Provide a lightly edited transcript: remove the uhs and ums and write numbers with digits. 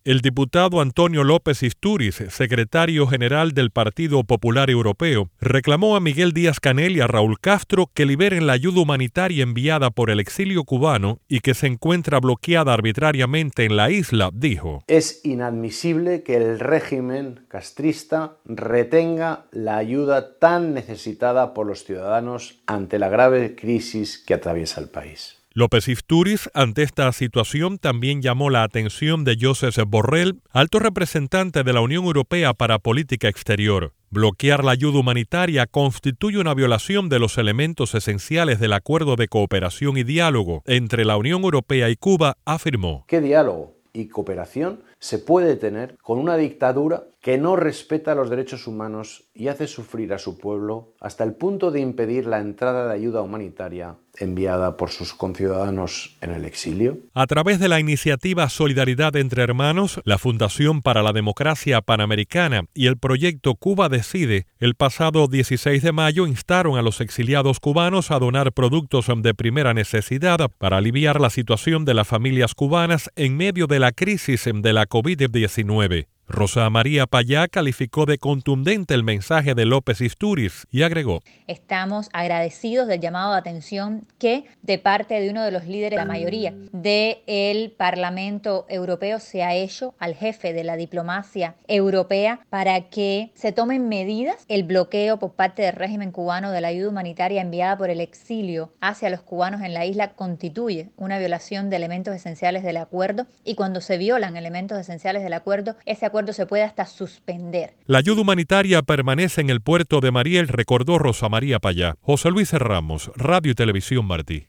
El diputado Antonio López Istúriz, secretario general del Partido Popular Europeo, reclamó a Miguel Díaz-Canel y a Raúl Castro que liberen la ayuda humanitaria enviada por el exilio cubano y que se encuentra bloqueada arbitrariamente en la isla, dijo. Es inadmisible que el régimen castrista retenga la ayuda tan necesitada por los ciudadanos ante la grave crisis que atraviesa el país. López Istúriz, ante esta situación, también llamó la atención de Josep Borrell, alto representante de la Unión Europea para Política Exterior. Bloquear la ayuda humanitaria constituye una violación de los elementos esenciales del acuerdo de cooperación y diálogo entre la Unión Europea y Cuba, afirmó. ¿Qué diálogo y cooperación se puede tener con una dictadura que no respeta los derechos humanos y hace sufrir a su pueblo hasta el punto de impedir la entrada de ayuda humanitaria enviada por sus conciudadanos en el exilio? A través de la iniciativa Solidaridad entre Hermanos, la Fundación para la Democracia Panamericana y el proyecto Cuba Decide, el pasado 16 de mayo instaron a los exiliados cubanos a donar productos de primera necesidad para aliviar la situación de las familias cubanas en medio de la crisis de la COVID-19. Rosa María Payá calificó de contundente el mensaje de López Istúriz y agregó: Estamos agradecidos del llamado de atención que de parte de uno de los líderes de la mayoría del Parlamento Europeo se ha hecho al jefe de la diplomacia europea para que se tomen medidas. El bloqueo por parte del régimen cubano de la ayuda humanitaria enviada por el exilio hacia los cubanos en la isla constituye una violación de elementos esenciales del acuerdo y cuando se violan elementos esenciales del acuerdo, ese acuerdo se puede hasta suspender. La ayuda humanitaria permanece en el puerto de Mariel, recordó Rosa María Payá. José Luis Ramos, Radio y Televisión Martí.